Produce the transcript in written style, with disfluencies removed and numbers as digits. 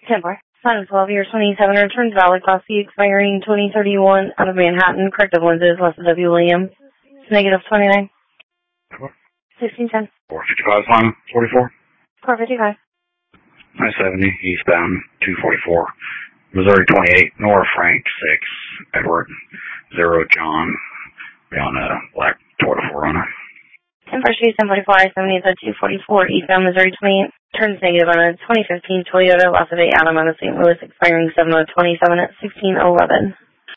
10-4. Final 12 years 27 returns valid class C expiring 2031 out of Manhattan. Corrective lenses, Leslie W. Williams. Negative 29. 1610. 455 line 44. 455. 970 eastbound 244. Missouri 28 North Frank 6 Edward 0 John. Be on a black Toyota 4Runner. 10-4 Street 1044 I-70 at 244 eastbound Missouri 28. Turns negative on a 2015 Toyota Loss of 8 Adam out of St. Louis expiring 7/27 at 16:11.